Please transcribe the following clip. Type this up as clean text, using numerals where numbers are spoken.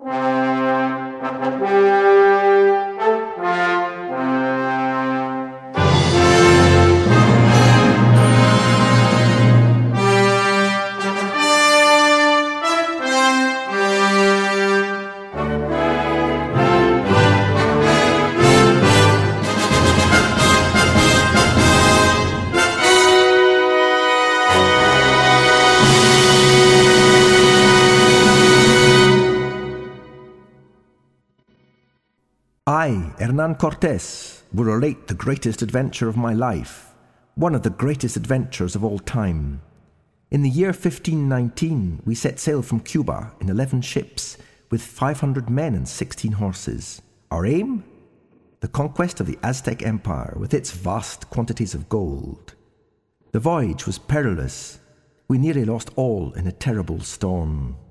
I, Hernan Cortés, will relate the greatest adventure of my life, one of the greatest adventures of all time. In the year 1519, we set sail from Cuba in 11 ships with 500 men and 16 horses. Our aim? The conquest of the Aztec Empire with its vast quantities of gold. The voyage was perilous. We nearly lost all in a terrible storm.